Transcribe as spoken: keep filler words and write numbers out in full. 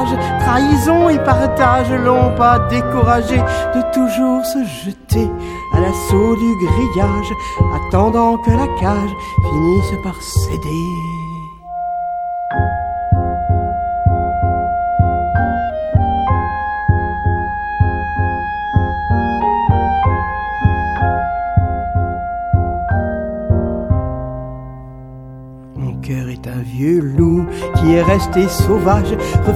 courage, trahison et partage l'ont pas découragé de toujours se jeter à l'assaut du grillage, attendant que la cage finisse par céder. Mon cœur est un vieux loup qui est resté sauvage,